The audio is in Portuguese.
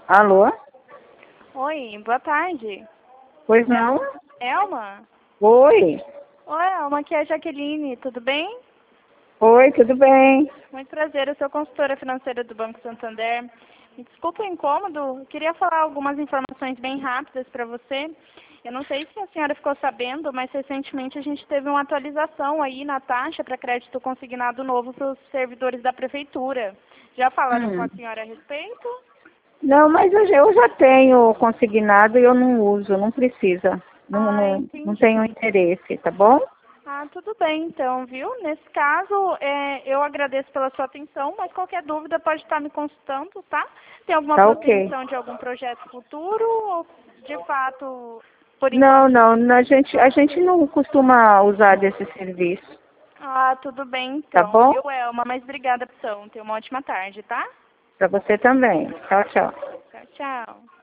Alô? Oi, boa tarde. Pois não? Elma? Oi. Oi, Elma, aqui é a Jaqueline, tudo bem? Oi, tudo bem? Muito prazer, eu sou consultora financeira do Banco Santander. Me desculpa o incômodo, eu queria falar algumas informações bem rápidas para você. Eu não sei se a senhora ficou sabendo, mas recentemente a gente teve uma atualização aí na taxa para crédito consignado novo para os servidores da prefeitura. Já falaram com a senhora a respeito? Não, mas eu já tenho consignado e eu não uso, não precisa. Não Entendi. tenho interesse, tá bom? Tudo bem então, viu? Nesse caso, eu agradeço pela sua atenção, mas qualquer dúvida pode estar me consultando, tá? Tem alguma Tá ok. pretensão de algum projeto futuro ou, de fato, por Não, enquanto? não, a gente não costuma usar desse serviço, Tudo bem tá então, bom? viu, Elma? Mas obrigada, então. Tenha uma ótima tarde, tá? Pra você também. Tchau, tchau. Tchau, tchau.